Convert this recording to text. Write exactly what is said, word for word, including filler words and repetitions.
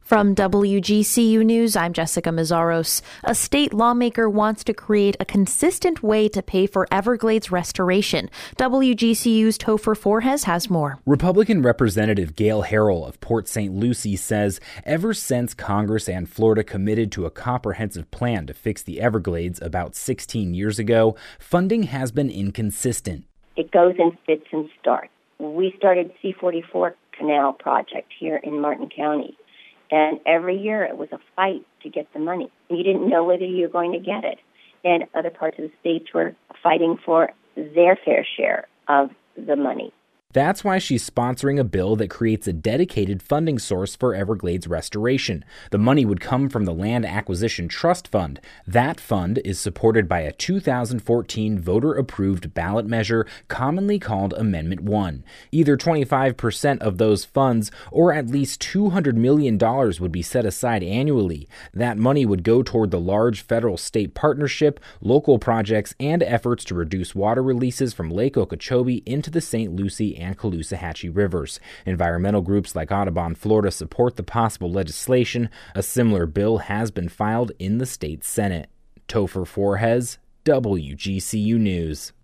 From W G C U News, I'm Jessica Mazzaros. A state lawmaker wants to create a consistent way to pay for Everglades restoration. W G C U's Topher Forjes has more. Republican Representative Gail Harrell of Port Saint Lucie says ever since Congress and Florida committed to a comprehensive plan to fix the Everglades about sixteen years ago, funding has been inconsistent. It goes in fits and starts. We started C forty-four Canal project here in Martin County. And every year it was a fight to get the money. You didn't know whether you were going to get it. And other parts of the states were fighting for their fair share of the money. That's why she's sponsoring a bill that creates a dedicated funding source for Everglades restoration. The money would come from the Land Acquisition Trust Fund. That fund is supported by a two thousand fourteen voter-approved ballot measure commonly called Amendment one. Either twenty-five percent of those funds or at least two hundred million dollars would be set aside annually. That money would go toward the large federal-state partnership, local projects, and efforts to reduce water releases from Lake Okeechobee into the Saint Lucie and Caloosahatchee rivers. Environmental groups like Audubon Florida support the possible legislation. A similar bill has been filed in the state Senate. Topher Forjes, W G C U News.